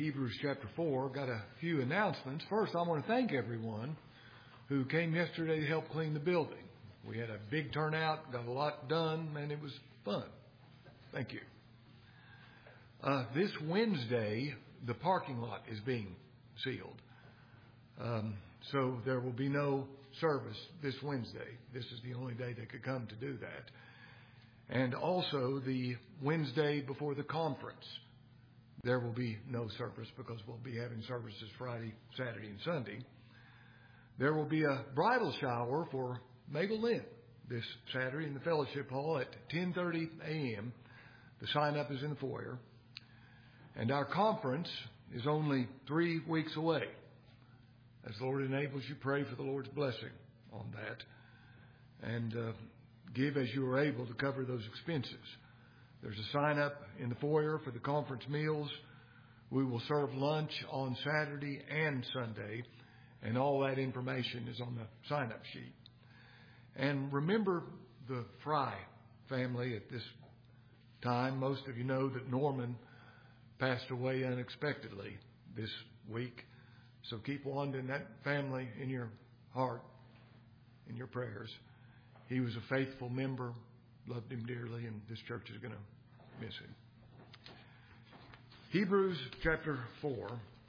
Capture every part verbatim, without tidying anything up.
Hebrews chapter four. Got a few announcements. First, I want to thank everyone who came yesterday to help clean the building. We had a big turnout, got a lot done, and it was fun. Thank you. Uh, this Wednesday, the parking lot is being sealed. Um, so there will be no service this Wednesday. This is the only day they could come to do that. And also the Wednesday before the conference, there will be no service because we'll be having services Friday, Saturday, and Sunday. There will be a bridal shower for Mabel Lynn this Saturday in the fellowship hall at ten thirty a.m. The sign-up is in the foyer. And our conference is only three weeks away. As the Lord enables you, pray for the Lord's blessing on that. And uh, give as you are able to cover those expenses. There's a sign-up in the foyer for the conference meals. We will serve lunch on Saturday and Sunday. And all that information is on the sign-up sheet. And remember the Fry family at this time. Most of you know that Norman passed away unexpectedly this week. So keep Wanda and that family in your heart, in your prayers. He was a faithful member, loved him dearly, and this church is going to miss him. Hebrews chapter four.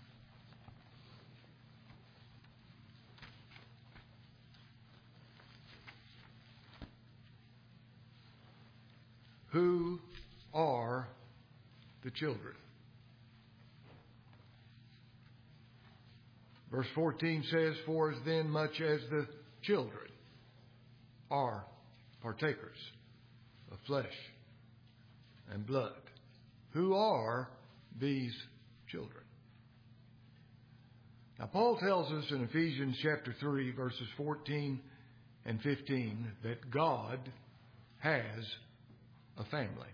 Who are the children? Verse fourteen says, "For as then much as the children are partakers of flesh and blood." Who are these children? Now, Paul tells us in Ephesians chapter three, verses fourteen and fifteen, that God has a family.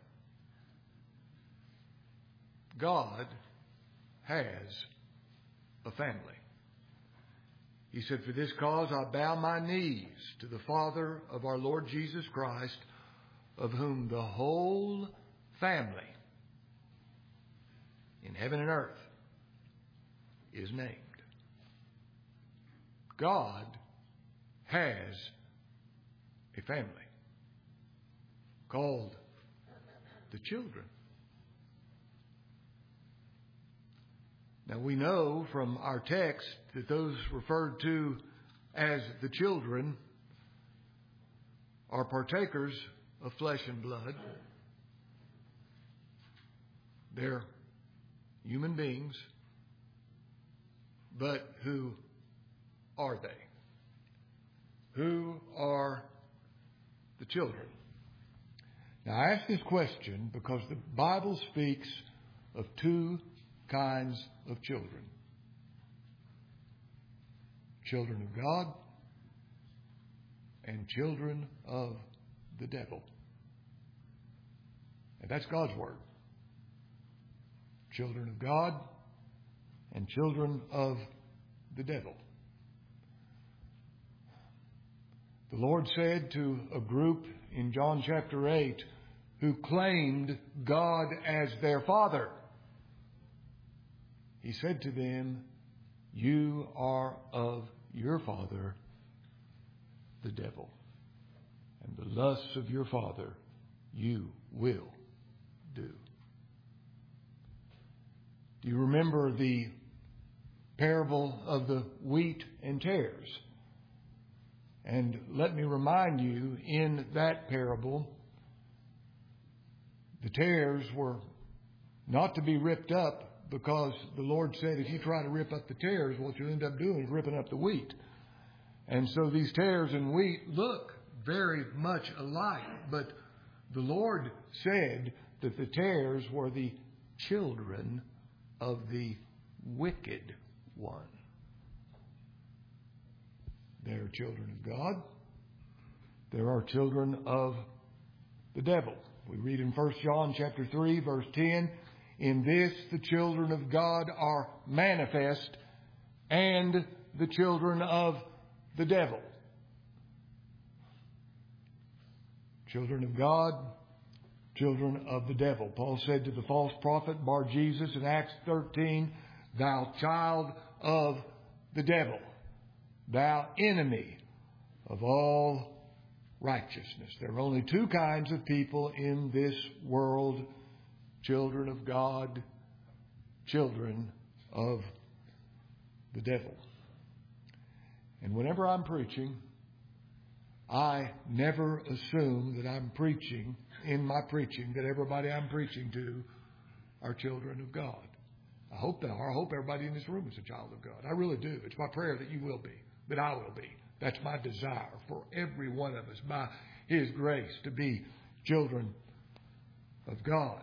God has a family. He said, "For this cause I bow my knees to the Father of our Lord Jesus Christ, of whom the whole family in heaven and earth is named." God has a family called the children. Now we know from our text that those referred to as the children are partakers of flesh and blood. They're human beings, but who are they? Who are the children? Now I ask this question because the Bible speaks of two kinds of children. Children of God and children of the devil. And that's God's word. Children of God and children of the devil. The Lord said to a group in John chapter eight who claimed God as their father, He said to them, "You are of your father, the devil, and the lusts of your father you will do." Do you remember the parable of the wheat and tares? And let me remind you, in that parable, the tares were not to be ripped up, because the Lord said, if you try to rip up the tares, what you'll end up doing is ripping up the wheat. And so these tares and wheat look very much alike. But the Lord said that the tares were the children of the wicked one. There are children of God. There are children of the devil. We read in First John chapter three, verse ten, "In this the children of God are manifest, and the children of the devil." Children of God, children of the devil. Paul said to the false prophet Bar Jesus in Acts thirteen, thou child of the devil, thou enemy of all righteousness. There are only two kinds of people in this world: children of God, children of the devil. And whenever I'm preaching, I never assume that I'm preaching, in my preaching, that everybody I'm preaching to are children of God. I hope they are. I hope everybody in this room is a child of God. I really do. It's my prayer that you will be, that I will be. That's my desire for every one of us, by His grace, to be children of God.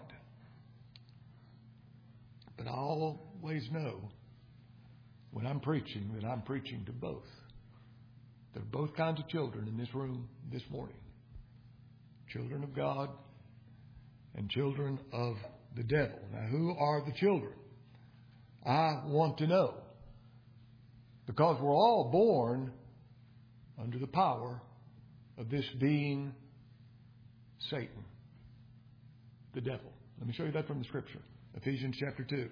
But I always know when I'm preaching that I'm preaching to both. There are both kinds of children in this room this morning. Children of God and children of the devil. Now, who are the children? I want to know. Because we're all born under the power of this being, Satan, the devil. Let me show you that from the Scripture. Ephesians chapter two.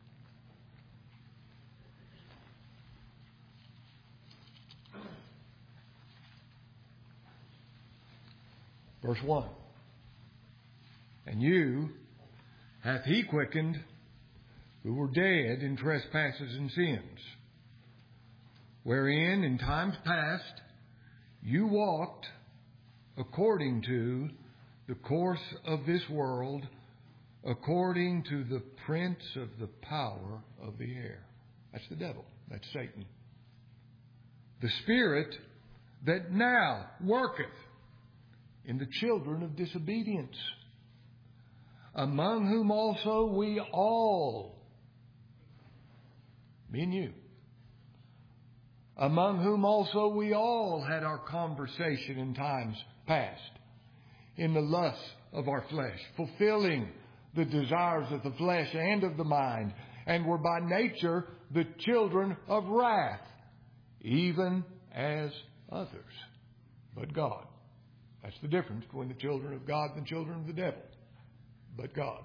Verse one. And you hath He quickened, who were dead in trespasses and sins, wherein in times past you walked according to the course of this world, according to the prince of the power of the air. That's the devil. That's Satan. The spirit that now worketh in the children of disobedience, among whom also we all, me and you, among whom also we all had our conversation in times past, in the lusts of our flesh, fulfilling the desires of the flesh and of the mind, and were by nature the children of wrath, even as others. But God. That's the difference between the children of God and the children of the devil. But God.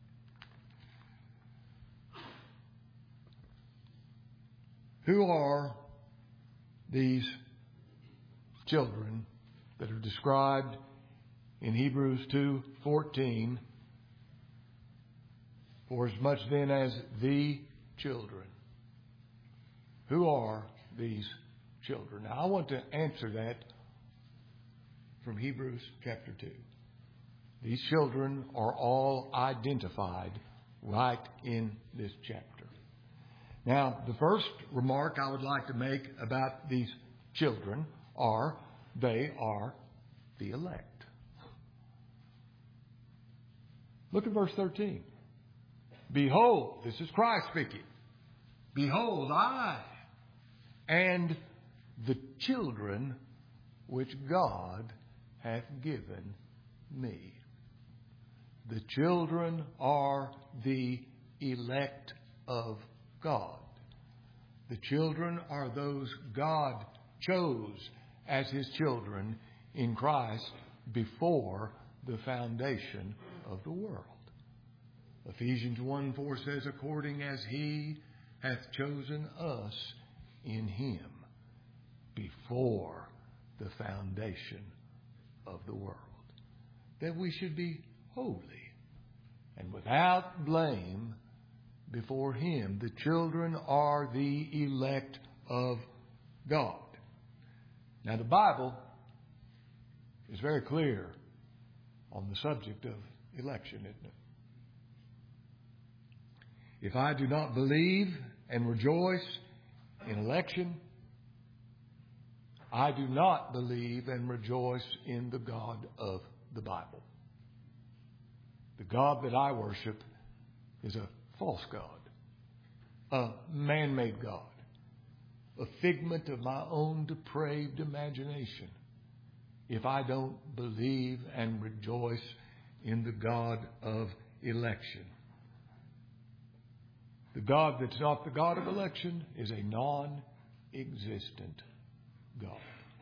Who are these children that are described in Hebrews two fourteen? For as much then as the children. Who are these children? Now I want to answer that from Hebrews chapter two. These children are all identified right in this chapter. Now, the first remark I would like to make about these children are they are the elect. Look at verse thirteen. Behold, this is Christ speaking. Behold, I and the children which God hath given me. The children are the elect of God. The children are those God chose as His children in Christ before the foundation of the world. Ephesians one four says, according as He hath chosen us in Him before the foundation of the world, that we should be holy and without blame before Him. The children are the elect of God. Now, the Bible is very clear on the subject of election, isn't it? If I do not believe and rejoice in election, I do not believe and rejoice in the God of the Bible. The God that I worship is a false God, a man-made God, a figment of my own depraved imagination, if I don't believe and rejoice in the God of election. The God that's not the God of election is a non-existent God.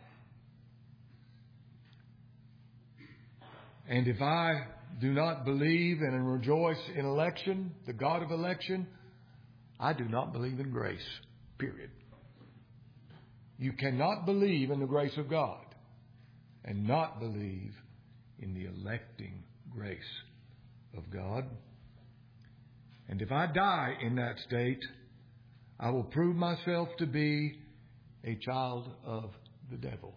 And if I do not believe and rejoice in election, the God of election, I do not believe in grace, period. You cannot believe in the grace of God and not believe in the electing grace of God. And if I die in that state, I will prove myself to be a child of the devil.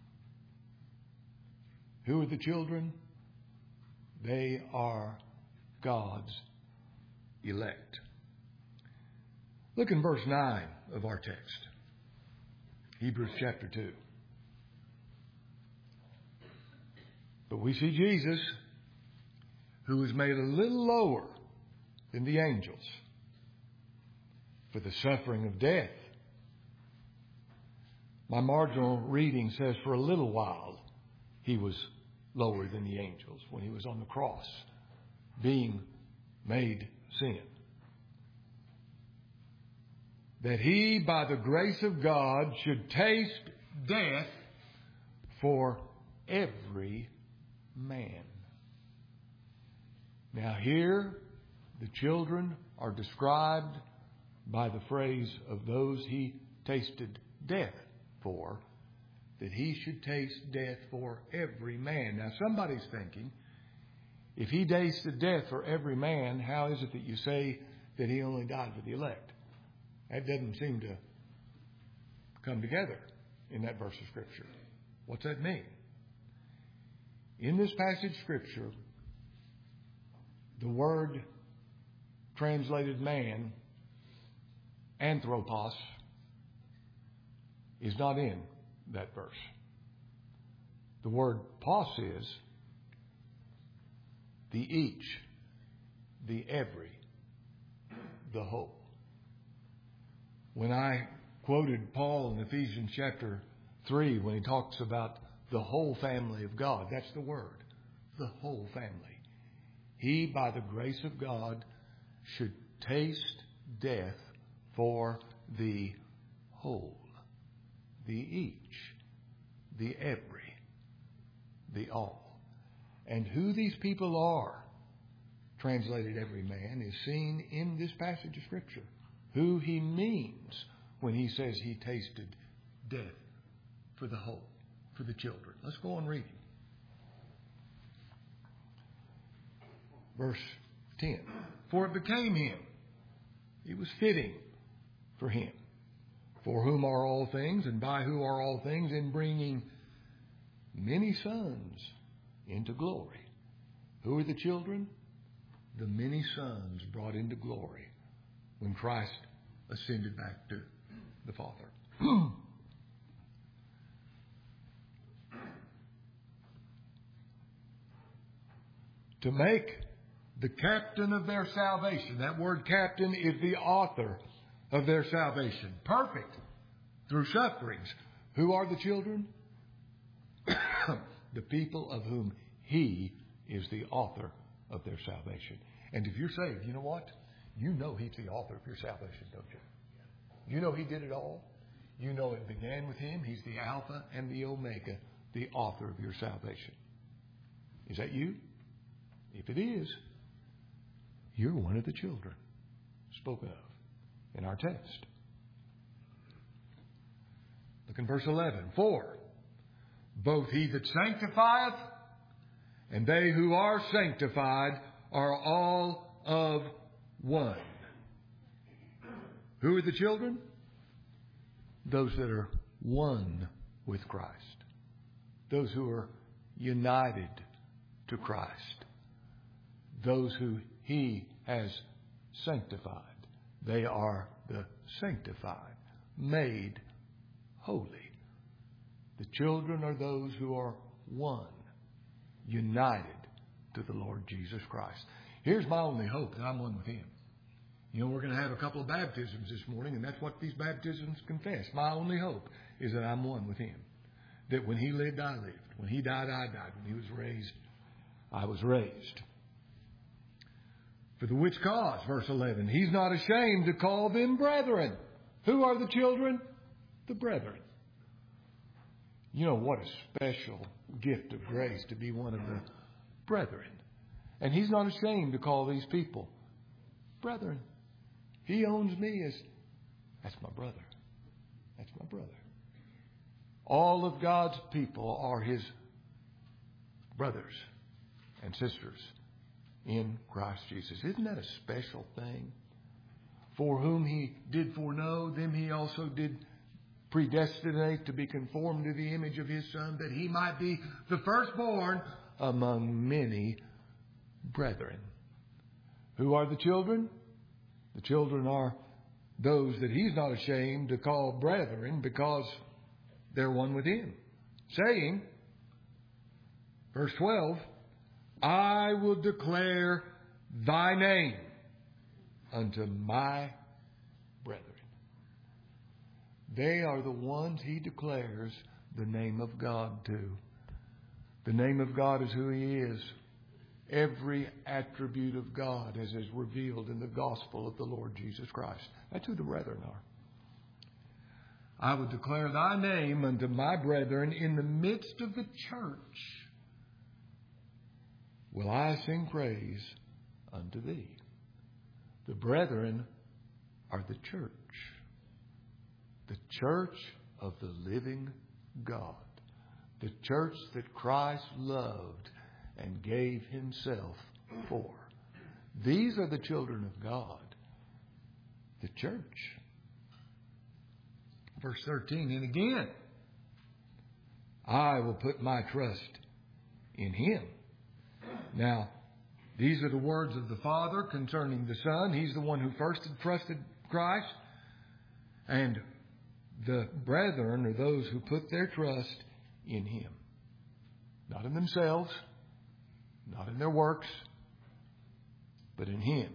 Who are the children? They are God's elect. Look in verse nine of our text. Hebrews chapter two. But we see Jesus, who was made a little lower than the angels for the suffering of death. My marginal reading says for a little while he was lower than the angels when he was on the cross, being made sin. That he, by the grace of God, should taste death for every man. Now here, the children are described by the phrase of those he tasted death for, that he should taste death for every man. Now somebody's thinking, if he tasted death for every man, how is it that you say that he only died for the elect? That doesn't seem to come together in that verse of Scripture. What's that mean? In this passage of Scripture, the word translated man, anthropos, is not in that verse. The word pos is the each, the every, the whole. When I quoted Paul in Ephesians chapter three, when he talks about the whole family of God, that's the word, the whole family. He, by the grace of God, should taste death for the whole, the each, the every, the all. And who these people are, translated every man, is seen in this passage of Scripture. Who he means when he says he tasted death for the whole, for the children. Let's go on reading. Verse ten. For it became him. It was fitting for him. For whom are all things, and by who are all things, in bringing many sons into glory. Who are the children? The many sons brought into glory when Christ ascended back to the Father. To make the captain of their salvation. That word captain is the author of their salvation. Perfect through sufferings. Who are the children? The people of whom he is the author of their salvation. And if you're saved, you know what? You know he's the author of your salvation, don't you? You know he did it all. You know it began with him. He's the Alpha and the Omega, the author of your salvation. Is that you? If it is, you're one of the children spoken of in our text. Look in verse eleven. For both he that sanctifieth and they who are sanctified are all of one. Who are the children? Those that are one with Christ. Those who are united to Christ. Those who he has sanctified. They are the sanctified, made holy. The children are those who are one, united to the Lord Jesus Christ. Here's my only hope, that I'm one with him. You know, we're going to have a couple of baptisms this morning, and that's what these baptisms confess. My only hope is that I'm one with him. That when he lived, I lived. When he died, I died. When he was raised, I was raised. For the which cause, verse eleven, he's not ashamed to call them brethren. Who are the children? The brethren. You know what a special gift of grace to be one of the brethren. And he's not ashamed to call these people brethren. He owns me as, that's my brother. That's my brother. All of God's people are His brothers and sisters in Christ Jesus. Isn't that a special thing? For whom He did foreknow, them He also did predestinate to be conformed to the image of His Son, that He might be the firstborn among many brethren. Who are the children? The children are those that He's not ashamed to call brethren, because they're one with Him. Saying, verse twelve, I will declare Thy name unto my brethren. They are the ones He declares the name of God to. The name of God is who He is. Every attribute of God as is revealed in the gospel of the Lord Jesus Christ. That's who the brethren are. I will declare Thy name unto my brethren. In the midst of the church will I sing praise unto Thee. The brethren are the church. The church of the living God. The church that Christ loved and gave Himself for. These are the children of God. The church. Verse thirteen, and again, I will put my trust in Him. Now, these are the words of the Father concerning the Son. He's the one who first had trusted Christ. And the brethren are those who put their trust in Him. Not in themselves, not in their works, but in Him.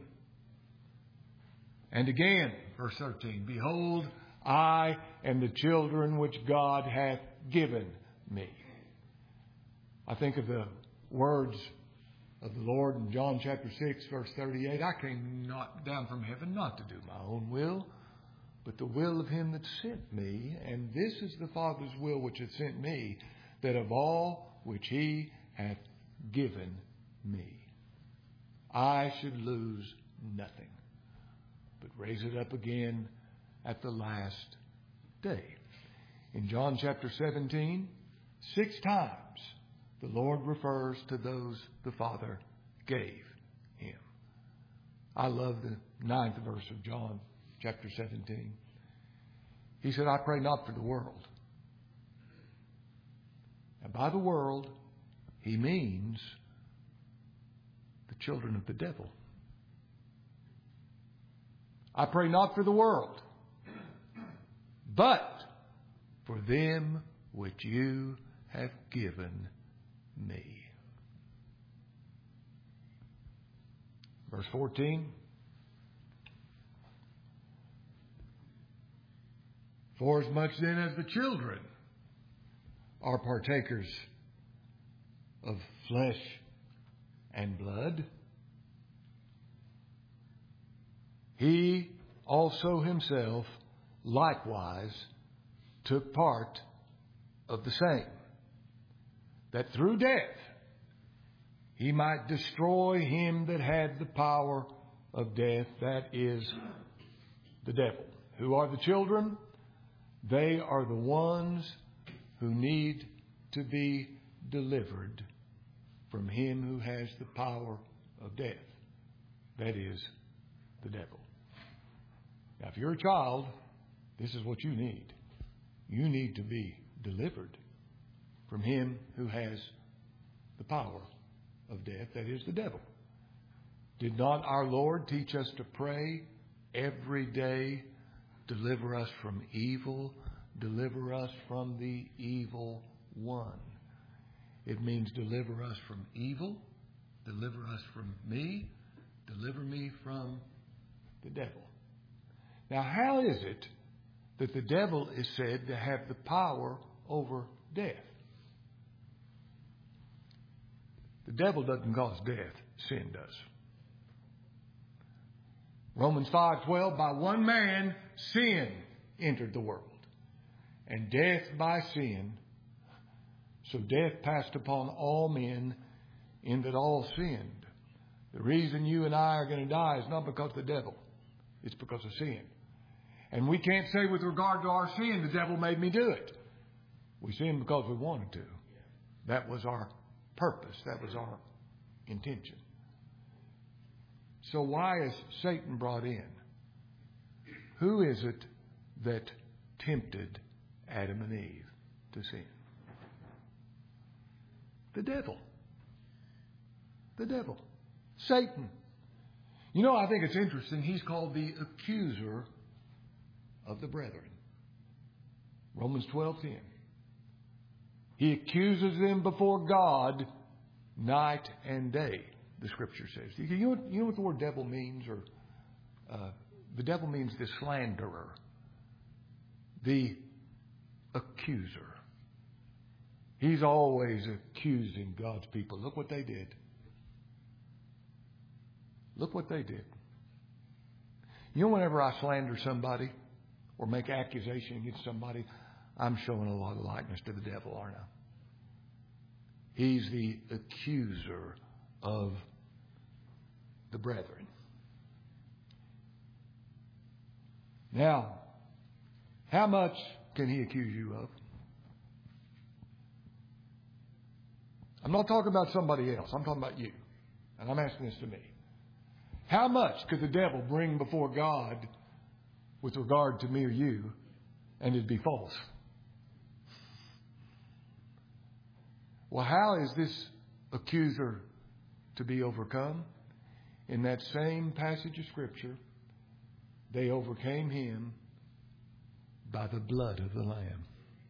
And again, verse thirteen, behold, I am the children which God hath given me. I think of the words of the Lord in John chapter six, verse thirty-eight. I came not down from heaven not to do my own will, but the will of Him that sent me. And this is the Father's will which hath sent me, that of all which He hath given me, I should lose nothing, but raise it up again at the last day. In John chapter seventeen, six times the Lord refers to those the Father gave Him. I love the ninth verse of John chapter seventeen. He said, I pray not for the world. And by the world, He means the children of the devil. I pray not for the world, but for them which You have given me. Verse fourteen. For as much then as the children are partakers of flesh and blood, He also Himself likewise took part of the same, that through death He might destroy him that had the power of death, that is, the devil. Who are the children? They are the ones who need to be delivered from him who has the power of death, that is, the devil. Now, if you're a child, this is what you need. You need to be delivered from him who has the power of death, that is, the devil. Did not our Lord teach us to pray every day, deliver us from evil, deliver us from the evil one? It means deliver us from evil, deliver us from me, deliver me from the devil. Now, how is it that the devil is said to have the power over death? The devil doesn't cause death. Sin does. Romans five twelve, by one man sin entered the world, and death by sin. So death passed upon all men, in that all sinned. The reason you and I are going to die is not because of the devil. It's because of sin. And we can't say with regard to our sin, the devil made me do it. We sinned because we wanted to. That was our purpose. That was our intention. So why is Satan brought in? Who is it that tempted Adam and Eve to sin? The devil. The devil. Satan. You know, I think it's interesting. He's called the accuser of the brethren. Romans twelve ten. He accuses them before God night and day, the Scripture says. You know, you know what the word devil means? Or uh, the devil means the slanderer, the accuser. He's always accusing God's people. Look what they did. Look what they did. You know, whenever I slander somebody or make accusation against somebody, I'm showing a lot of likeness to the devil, aren't I? He's the accuser of the brethren. Now, how much can he accuse you of? I'm not talking about somebody else. I'm talking about you. And I'm asking this to me. How much could the devil bring before God with regard to me or you, and it'd be false? Well, how is this accuser to be overcome? In that same passage of Scripture, they overcame him by the blood of the Lamb.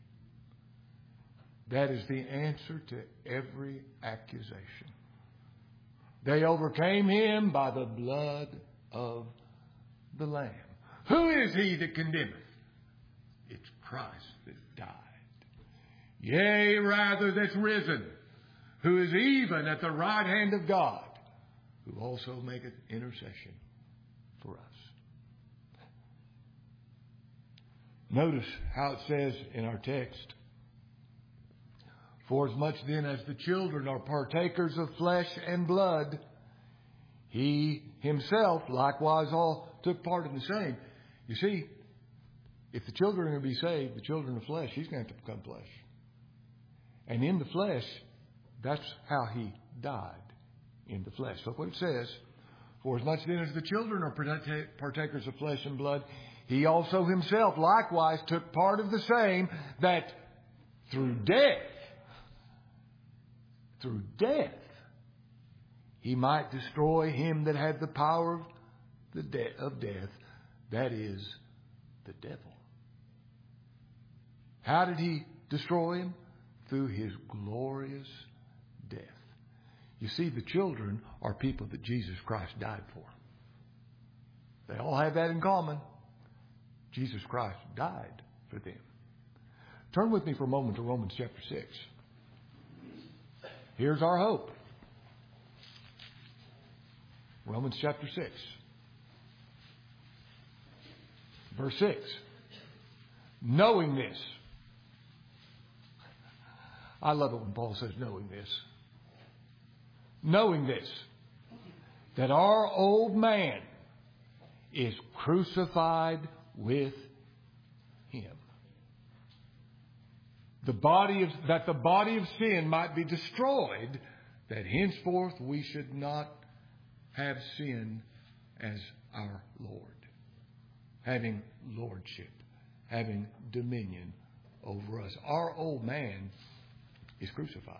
That is the answer to every accusation. They overcame him by the blood of the Lamb. Who is he that condemneth? It's Christ that died. Yea, rather that's risen, who is even at the right hand of God, who also maketh intercession for us. Notice how it says in our text, for as much then as the children are partakers of flesh and blood, he himself likewise all took part in the same. You see, if the children are going to be saved, the children of flesh, he's going to have to become flesh. And in the flesh, that's how he died, in the flesh. Look what it says. For as much then as the children are partakers of flesh and blood, he also himself likewise took part of the same, that through death, through death, he might destroy him that had the power of, the de- of death, that is, the devil. How did he destroy him? Through his glorious death. You see, the children are people that Jesus Christ died for. They all have that in common. Jesus Christ died for them. Turn with me for a moment to Romans chapter six. Here's our hope. Romans chapter six. Verse six. Knowing this. I love it when Paul says knowing this. Knowing this. That our old man is crucified with him. The body of, that the body of sin might be destroyed, that henceforth we should not have sin as our Lord, having lordship, having dominion over us. Our old man is crucified.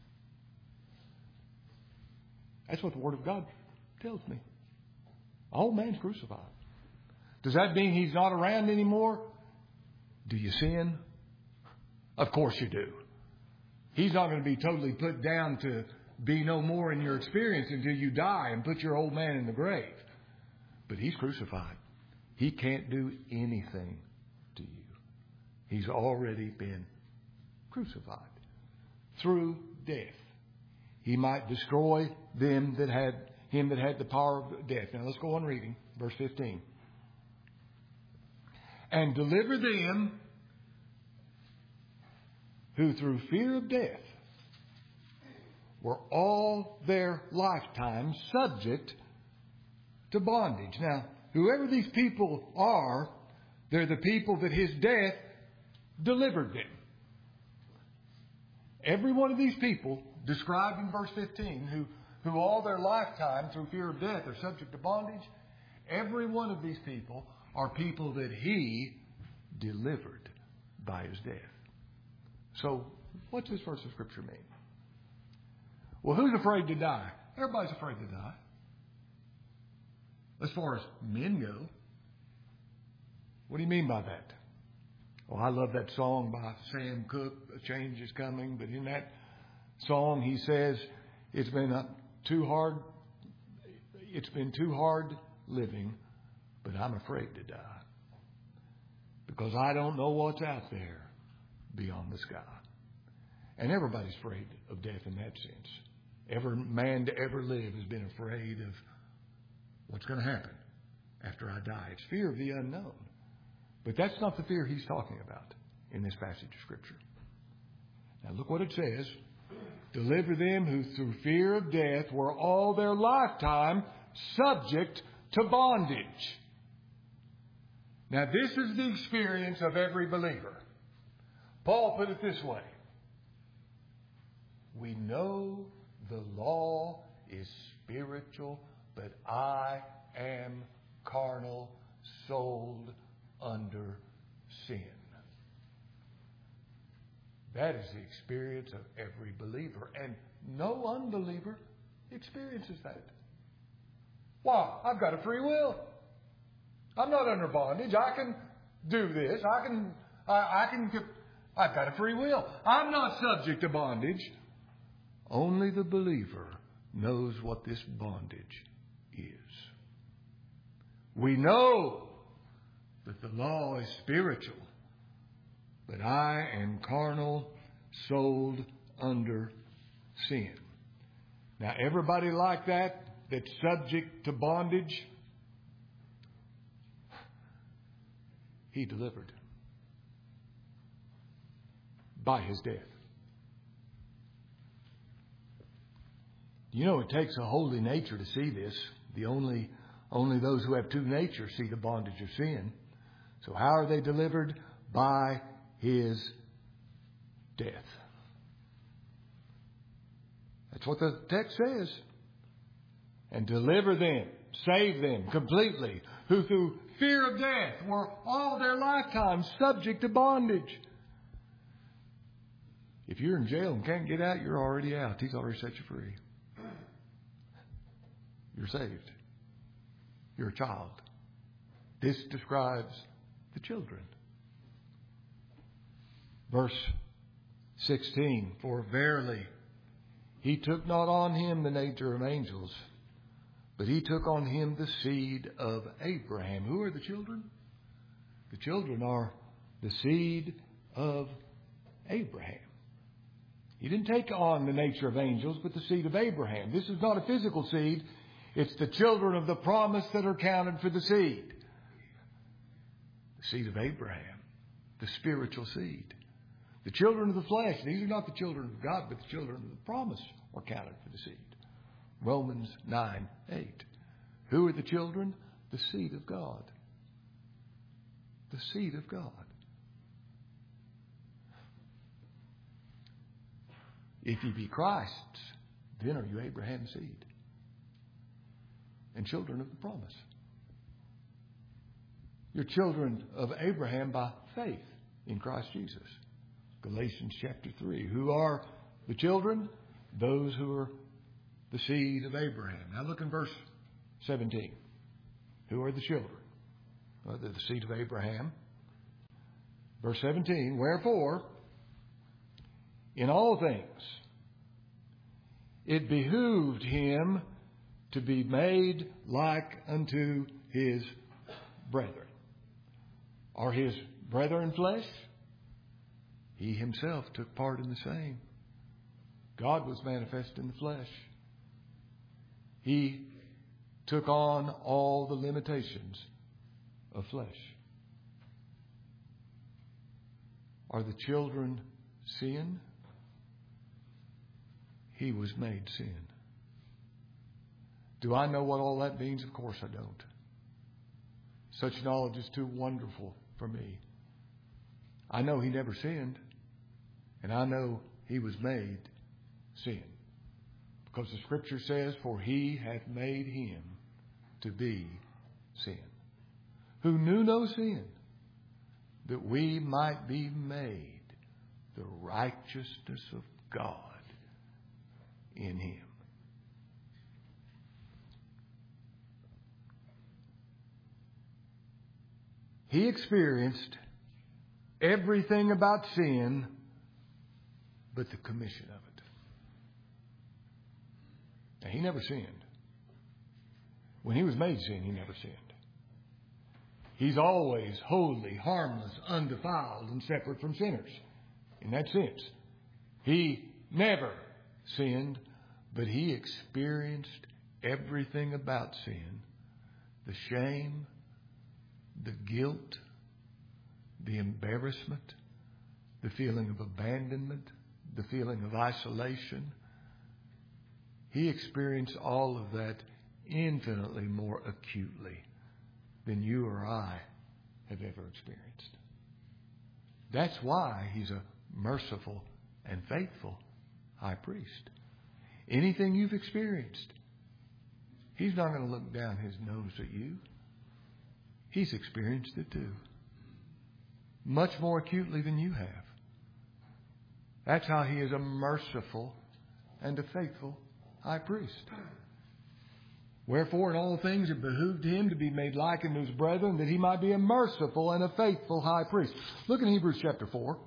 That's what the Word of God tells me. Our old man's crucified. Does that mean he's not around anymore? Do you sin? Of course you do. He's not going to be totally put down to be no more in your experience until you die and put your old man in the grave. But he's crucified. He can't do anything to you. He's already been crucified through death. He might destroy them that had him that had the power of death. Now let's go on reading verse fifteen. And deliver them who through fear of death were all their lifetime subject to bondage. Now, whoever these people are, they're the people that His death delivered them. Every one of these people described in verse fifteen, who, who all their lifetime through fear of death are subject to bondage, every one of these people are people that He delivered by His death. So, what's this verse of Scripture mean? Well, who's afraid to die? Everybody's afraid to die. As far as men go. What do you mean by that? Well, I love that song by Sam Cooke, A Change is Coming. But in that song, he says, it's been uh, too hard, it's been too hard living, but I'm afraid to die. Because I don't know what's out there beyond the sky. And everybody's afraid of death in that sense. Every man to ever live has been afraid of what's going to happen after I die. It's fear of the unknown. But that's not the fear he's talking about in this passage of Scripture. Now look what it says. Deliver them who through fear of death were all their lifetime subject to bondage. Now this is the experience of every believer. Paul put it this way. We know the law is spiritual, but I am carnal, sold under sin. That is the experience of every believer. And no unbeliever experiences that. Why? I've got a free will. I'm not under bondage. I can do this. I can, I, I can, I've got a free will. I'm not subject to bondage. Only the believer knows what this bondage is. We know that the law is spiritual, but I am carnal, sold under sin. Now, everybody like that, that's subject to bondage, He delivered by His death. You know, it takes a holy nature to see this. The only, only those who have two natures see the bondage of sin. So how are they delivered? By His death. That's what the text says. And deliver them, save them completely, who through fear of death were all their lifetime subject to bondage. If you're in jail and can't get out, you're already out. He's already set you free. You're saved. You're a child. This describes the children. Verse sixteen, for verily He took not on Him the nature of angels, but He took on Him the seed of Abraham. Who are the children? The children are the seed of Abraham. He didn't take on the nature of angels, but the seed of Abraham. This is not a physical seed. It's the children of the promise that are counted for the seed. The seed of Abraham. The spiritual seed. The children of the flesh. These are not the children of God, but the children of the promise are counted for the seed. Romans nine eight. Who are the children? The seed of God. The seed of God. If ye be Christ's, then are you Abraham's seed and children of the promise. You're children of Abraham by faith in Christ Jesus. Galatians chapter three. Who are the children? Those who are the seed of Abraham. Now look in verse seventeen. Who are the children? Well, they're the seed of Abraham. Verse seventeen. Wherefore, in all things, it behooved Him to be made like unto His brethren. Are His brethren flesh? He Himself took part in the same. God was manifest in the flesh. He took on all the limitations of flesh. Are the children sin? He was made sin. Do I know what all that means? Of course I don't. Such knowledge is too wonderful for me. I know He never sinned, and I know He was made sin. Because the Scripture says, for He hath made Him to be sin, who knew no sin, that we might be made the righteousness of God in Him. He experienced everything about sin but the commission of it. Now, He never sinned. When He was made sin, He never sinned. He's always holy, harmless, undefiled, and separate from sinners. In that sense, He never sinned, but He experienced everything about sin. The shame, the guilt, the embarrassment, the feeling of abandonment, the feeling of isolation. He experienced all of that infinitely more acutely than you or I have ever experienced. That's why He's a merciful and faithful high priest. Anything you've experienced, He's not going to look down His nose at you. He's experienced it too. Much more acutely than you have. That's how He is a merciful and a faithful high priest. Wherefore, in all things it behooved Him to be made like unto His brethren, that He might be a merciful and a faithful high priest. Look in Hebrews chapter four,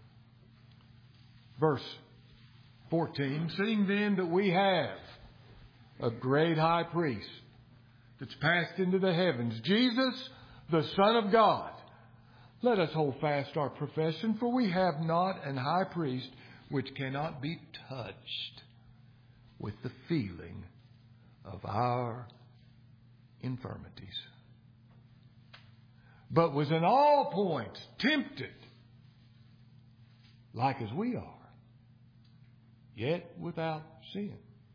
verse fourteen. Seeing then that we have a great high priest that's passed into the heavens, Jesus, the Son of God, let us hold fast our profession, for we have not an high priest which cannot be touched with the feeling of our infirmities, but was in all points tempted, like as we are, yet without sin.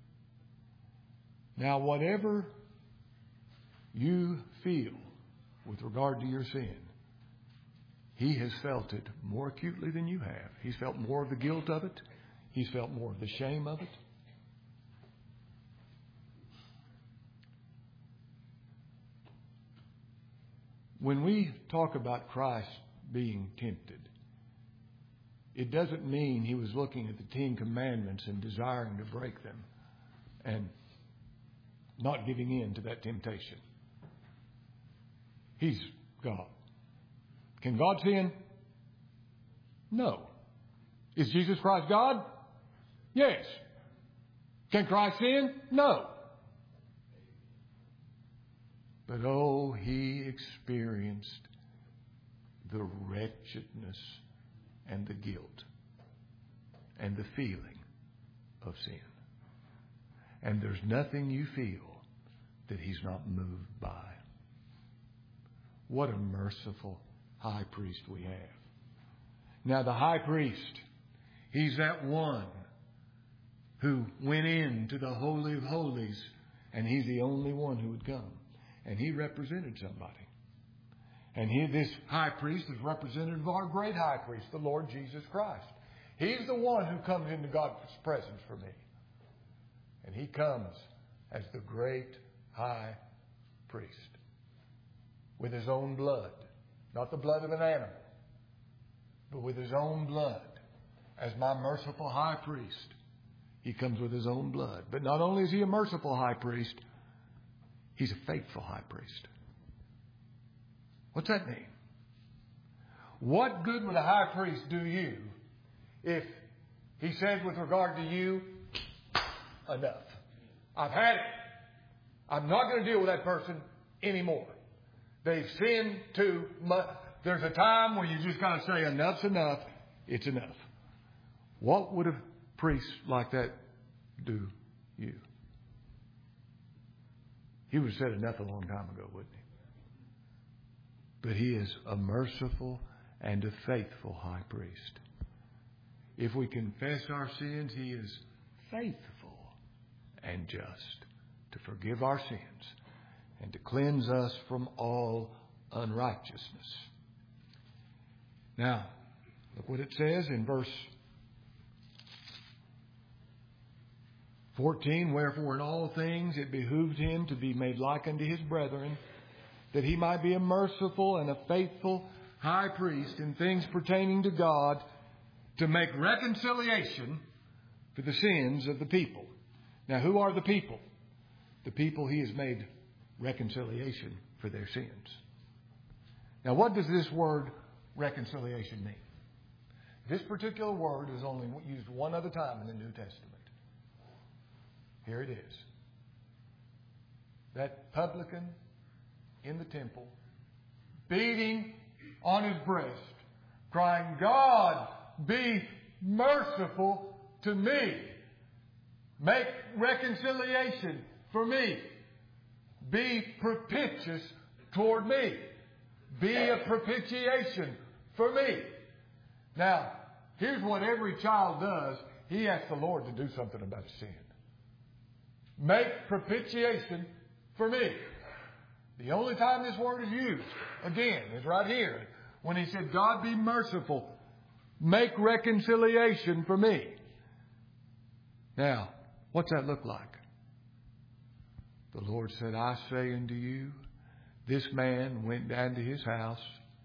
Now, whatever you feel with regard to your sin, He has felt it more acutely than you have. He's felt more of the guilt of it. He's felt more of the shame of it. When we talk about Christ being tempted, it doesn't mean He was looking at the Ten Commandments and desiring to break them and not giving in to that temptation. He's God. Can God sin? No. Is Jesus Christ God? Yes. Can Christ sin? No. But oh, He experienced the wretchedness and the guilt and the feeling of sin. And there's nothing you feel that He's not moved by. What a merciful high priest we have. Now, the high priest, he's that one who went into the Holy of Holies, and he's the only one who would come. And he represented somebody. And he, this high priest is representative of our great high priest, the Lord Jesus Christ. He's the one who comes into God's presence for me. And He comes as the great high priest with His own blood. Not the blood of an animal, but with His own blood. As my merciful high priest, He comes with His own blood. But not only is He a merciful high priest, He's a faithful high priest. What's that mean? What good would a high priest do you if he said with regard to you, enough. I've had it. I'm not going to deal with that person anymore. They've sinned too much. There's a time where you just got to say enough's enough. It's enough. What would a priest like that do you? He would have said enough a long time ago, wouldn't he? But He is a merciful and a faithful high priest. If we confess our sins, He is faithful and just to forgive our sins and to cleanse us from all unrighteousness. Now, look what it says in verse fourteen. Wherefore in all things it behooved him to be made like unto his brethren, that he might be a merciful and a faithful high priest in things pertaining to God, to make reconciliation for the sins of the people. Now, who are the people? The people he has made reconciliation for their sins. Now, what does this word reconciliation mean? This particular word is only used one other time in the New Testament. Here it is. That publican in the temple, beating on his breast, crying, God, be merciful to me. Make reconciliation for me. Be propitious toward me. Be a propitiation for me. Now, here's what every child does. He asks the Lord to do something about sin. Make propitiation for me. The only time this word is used, again, is right here. When he said, God be merciful. Make reconciliation for me. Now, what's that look like? The Lord said, I say unto you, this man went down to his house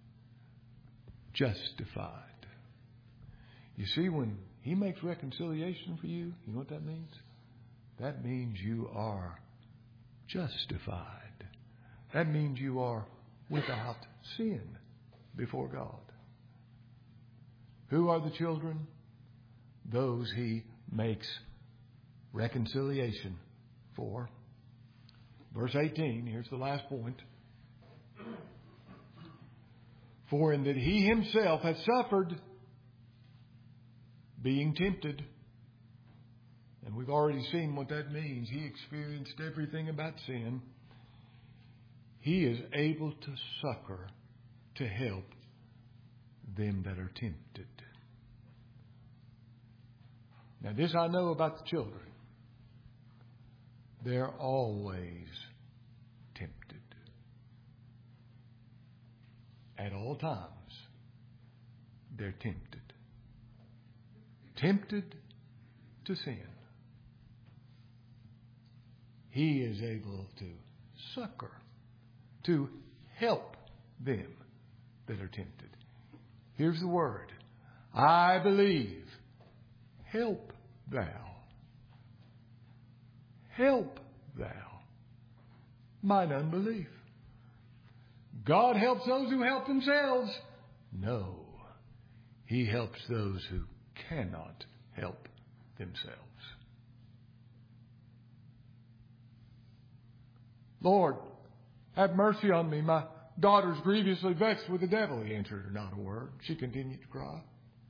justified. You see, when he makes reconciliation for you, you know what that means? That means you are justified. That means you are without sin before God. Who are the children? Those he makes reconciliation for. Verse eighteen, here's the last point. For in that he himself has suffered being tempted. And we've already seen what that means. He experienced everything about sin. He is able to succor, to help them that are tempted. Now, this I know about the children. They're always tempted. At all times, they're tempted. Tempted to sin. He is able to succor, to help them that are tempted. Here's the word. I believe. Help thou. Help thou mine unbelief. God helps those who help themselves. No. He helps those who cannot help themselves. Lord, have mercy on me. My daughter's grievously vexed with the devil. He answered her not a word. She continued to cry.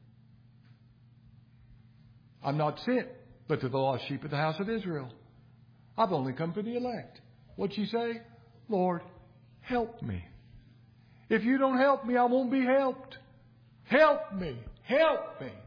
I'm not sent but to the lost sheep of the house of Israel. I've only come for the elect. What'd she say? Lord, help me. If you don't help me, I won't be helped. Help me. Help me.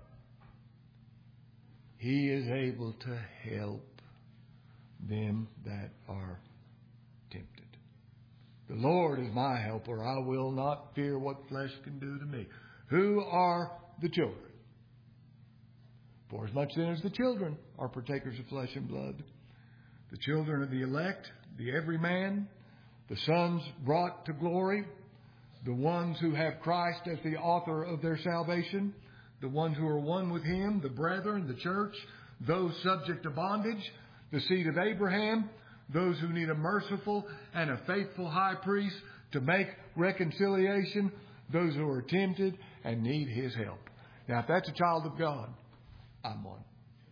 He is able to help them that are tempted. The Lord is my helper. I will not fear what flesh can do to me. Who are the children? For as much then as the children are partakers of flesh and blood, the children of the elect, the everyman, the sons brought to glory, the ones who have Christ as the author of their salvation, the ones who are one with Him, the brethren, the church, those subject to bondage, the seed of Abraham, those who need a merciful and a faithful high priest to make reconciliation, those who are tempted and need His help. Now, if that's a child of God, I'm one.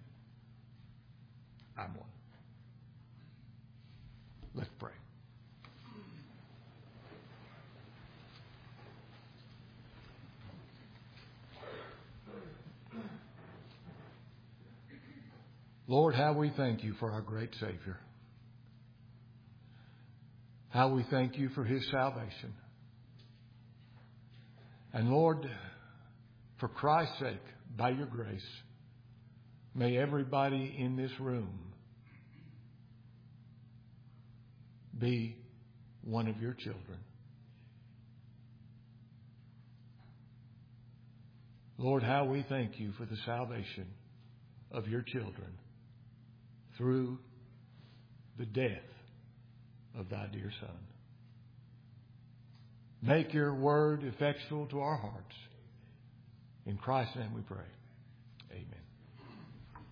I'm one. Let's pray. Lord, how we thank you for our great Savior. How we thank you for His salvation. And Lord, for Christ's sake, by your grace, may everybody in this room be one of your children. Lord, how we thank you for the salvation of your children through the death of thy dear Son. Make your word effectual to our hearts. In Christ's name we pray. Amen.